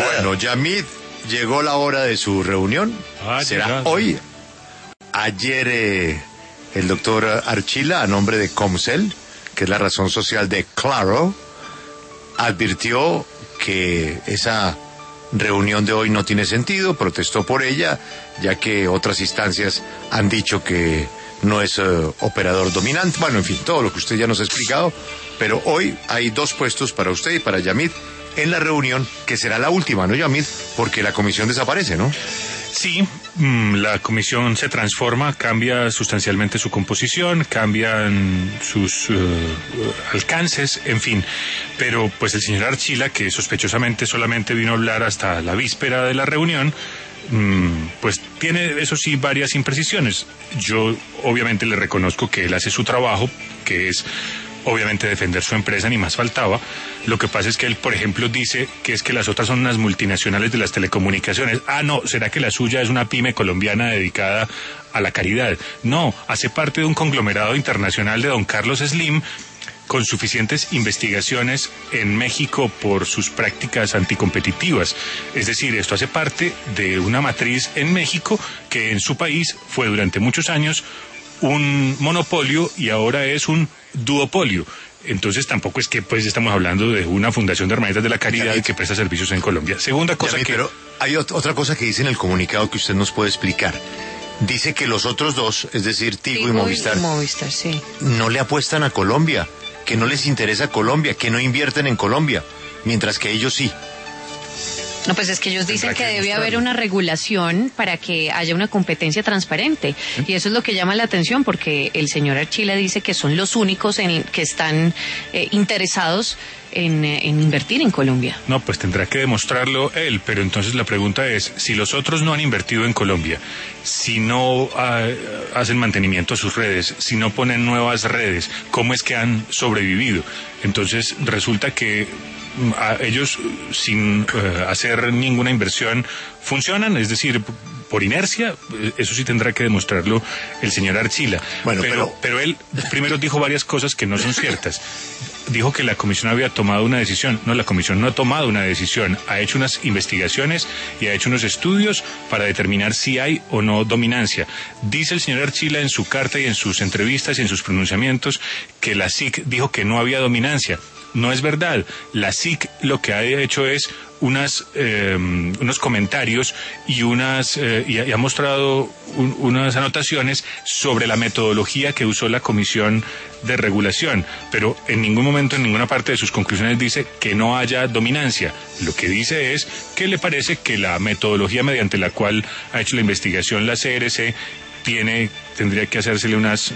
Bueno, Yamid, llegó la hora de su reunión. Será hoy. Ayer el doctor Archila, a nombre de Comcel, que es la razón social de Claro, advirtió que esa reunión de hoy no tiene sentido, protestó por ella, ya que otras instancias han dicho que no es operador dominante. Bueno, en fin, todo lo que usted ya nos ha explicado, pero hoy hay 2 puestos para usted y para Yamid en la reunión, que será la última, ¿no, Yamid? Porque la comisión desaparece, ¿no? Sí, la comisión se transforma, cambia sustancialmente su composición, cambian sus alcances, en fin. Pero pues el señor Archila, que sospechosamente solamente vino a hablar hasta la víspera de la reunión, pues tiene, eso sí, varias imprecisiones. Yo obviamente le reconozco que él hace su trabajo, que es obviamente defender su empresa, ni más faltaba. Lo que pasa es que él, por ejemplo, dice que es que las otras son unas multinacionales de las telecomunicaciones. Ah, no, ¿será que la suya es una pyme colombiana dedicada a la caridad? No, hace parte de un conglomerado internacional de don Carlos Slim, con suficientes investigaciones en México por sus prácticas anticompetitivas. Es decir, esto hace parte de una matriz en México que en su país fue durante muchos años un monopolio y ahora es un duopolio. Entonces tampoco es que pues estamos hablando de una fundación de herramientas de la caridad que presta servicios en Colombia. Segunda cosa pero hay otra cosa que dice en el comunicado que usted nos puede explicar. Dice que los otros 2, es decir, Tigo y Movistar, sí, no le apuestan a Colombia, que no les interesa Colombia, que no invierten en Colombia, mientras que ellos sí. No, pues es que ellos dicen que debe haber una regulación para que haya una competencia transparente. Y eso es lo que llama la atención, porque el señor Archila dice que son los únicos que están interesados en invertir en Colombia. No, pues tendrá que demostrarlo él, pero entonces la pregunta es, si los otros no han invertido en Colombia, si no hacen mantenimiento a sus redes, si no ponen nuevas redes, ¿cómo es que han sobrevivido? Entonces resulta que ellos sin hacer ninguna inversión funcionan, es decir, por inercia. Eso sí tendrá que demostrarlo el señor Archila. Bueno, pero él primero dijo varias cosas que no son ciertas. Dijo que la comisión había tomado una decisión. No, la comisión no ha tomado una decisión. Ha hecho unas investigaciones y ha hecho unos estudios para determinar si hay o no dominancia. Dice el señor Archila en su carta y en sus entrevistas y en sus pronunciamientos que la SIC dijo que no había dominancia. No es verdad. La SIC lo que ha hecho es unos comentarios y y ha mostrado unas anotaciones sobre la metodología que usó la Comisión de Regulación, pero en ningún momento, en ninguna parte de sus conclusiones dice que no haya dominancia. Lo que dice es que le parece que la metodología mediante la cual ha hecho la investigación la CRC tendría que hacérsele unas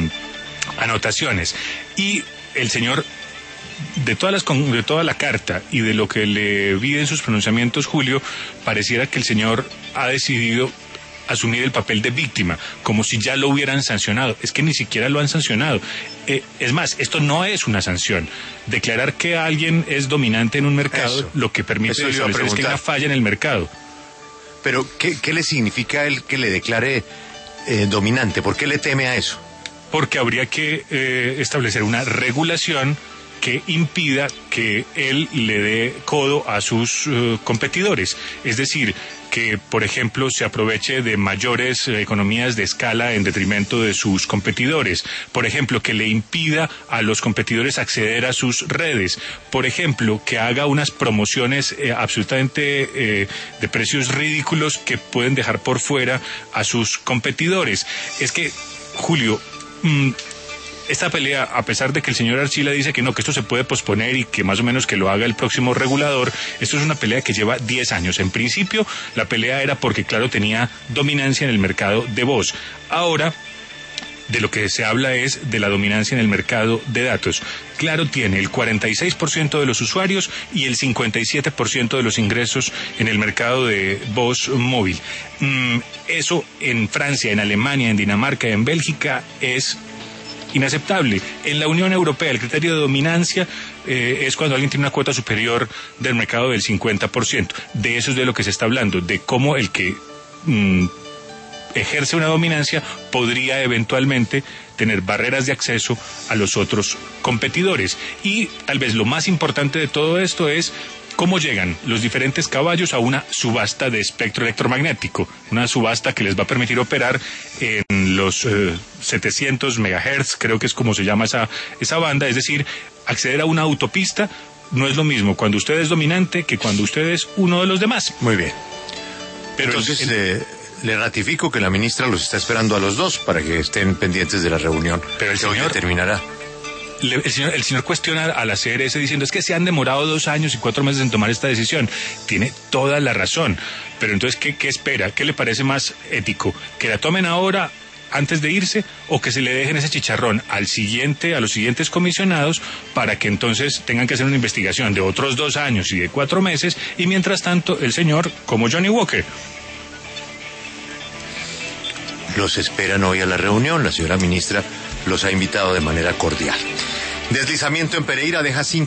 anotaciones. Y el señor, de toda la carta y de lo que le vi en sus pronunciamientos, Julio, pareciera que el señor ha decidido asumir el papel de víctima, como si ya lo hubieran sancionado. Es que ni siquiera lo han sancionado. Es más, esto no es una sanción. Declarar que alguien es dominante en un mercado, lo que permite establecer es que hay una falla en el mercado. Pero, ¿qué le significa él que le declare dominante? ¿Por qué le teme a eso? Porque habría que establecer una regulación que impida que él le dé codo a sus competidores. Es decir, que, por ejemplo, se aproveche de mayores economías de escala en detrimento de sus competidores. Por ejemplo, que le impida a los competidores acceder a sus redes. Por ejemplo, que haga unas promociones absolutamente de precios ridículos que pueden dejar por fuera a sus competidores. Es que, Julio, esta pelea, a pesar de que el señor Archila dice que no, que esto se puede posponer y que más o menos que lo haga el próximo regulador, esto es una pelea que lleva 10 años. En principio, la pelea era porque Claro tenía dominancia en el mercado de voz. Ahora, de lo que se habla es de la dominancia en el mercado de datos. Claro tiene el 46% de los usuarios y el 57% de los ingresos en el mercado de voz móvil. Eso en Francia, en Alemania, en Dinamarca, en Bélgica es inaceptable. En la Unión Europea el criterio de dominancia es cuando alguien tiene una cuota superior del mercado del 50%. De eso es de lo que se está hablando, de cómo el que ejerce una dominancia podría eventualmente tener barreras de acceso a los otros competidores. Y tal vez lo más importante de todo esto es ¿Cómo llegan los diferentes caballos a una subasta de espectro electromagnético? Una subasta que les va a permitir operar en los 700 megahertz, creo que es como se llama esa banda, es decir, acceder a una autopista no es lo mismo cuando usted es dominante que cuando usted es uno de los demás. Muy bien. Pero entonces, le ratifico que la ministra los está esperando a los dos para que estén pendientes de la reunión. Pero el señor terminará. El señor cuestiona a la CRS diciendo es que se han demorado 2 años y 4 meses en tomar esta decisión. Tiene toda la razón. Pero entonces, ¿qué espera? ¿Qué le parece más ético? ¿Que la tomen ahora antes de irse o que se le dejen ese chicharrón a los siguientes comisionados para que entonces tengan que hacer una investigación de otros 2 años y de 4 meses y mientras tanto el señor, como Johnny Walker? Los esperan hoy a la reunión. La señora ministra los ha invitado de manera cordial. Deslizamiento en Pereira deja 5